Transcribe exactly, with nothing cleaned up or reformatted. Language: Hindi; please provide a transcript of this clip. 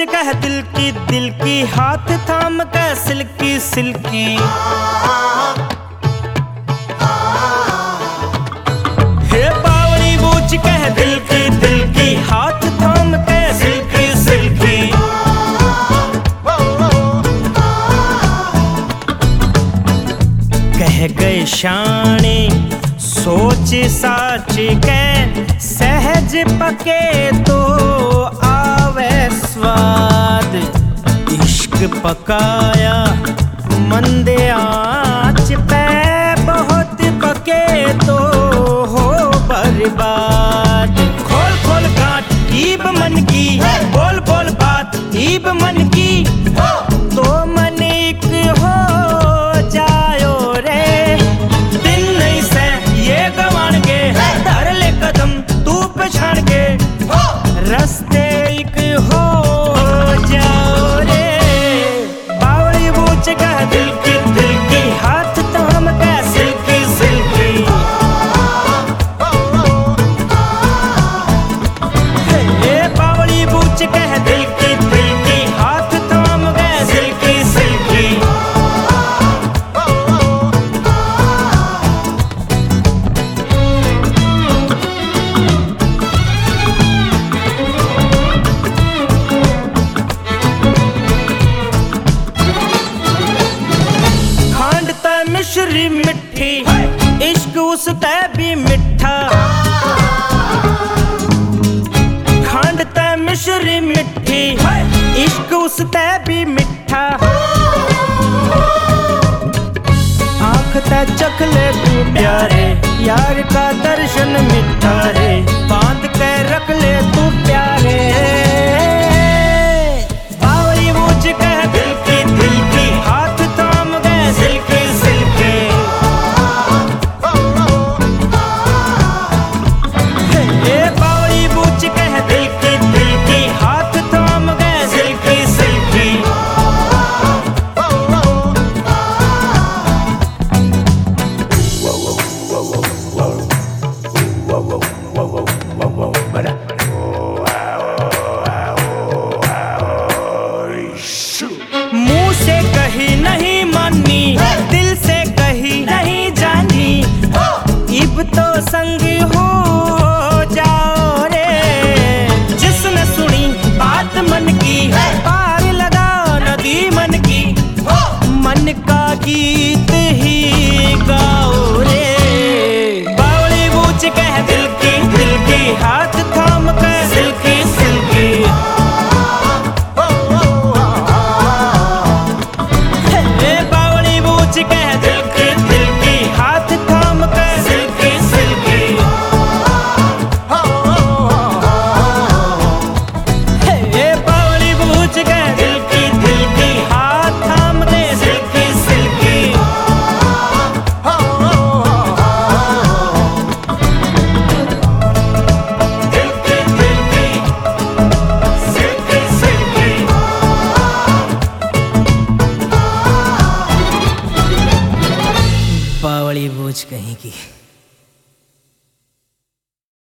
कह दिल की दिल की, हाथ थाम के सिल्की सिल्की। हे बावली बूझ कह दिल की दिल की, हाथ थाम के सिल्की सिल्की। कह गए शाने सोच साच के, सहज पके तो आवे स्वाद। इश्क पकाया मंदे आँच पे, बहुत पके तो हो बर्बाद। खोल खोल गांठ ईब मन की, बोल बोल बात ईब मन की। तो मन एक हो जायो रे, दिन नहीं से ये गवान के। धर ले कदम तू पछाड़ के, रस्ते एक हो जाओ रे। बावली बूझ कह दिल की दिल की, हाथ थाम के सिल्की सिल्की। हे बावली बूझ कह दिल की दिल की, हाथ थाम के सिल्की सिल्की। मिश्री मिठी, इश्क उसते भी मिठा। खंड ते मिश्री मिठी, इश्क उसते भी मिठा। आँख ते चख ले तू प्यारे, यार का दर्शन मिठा रे। बांध के रख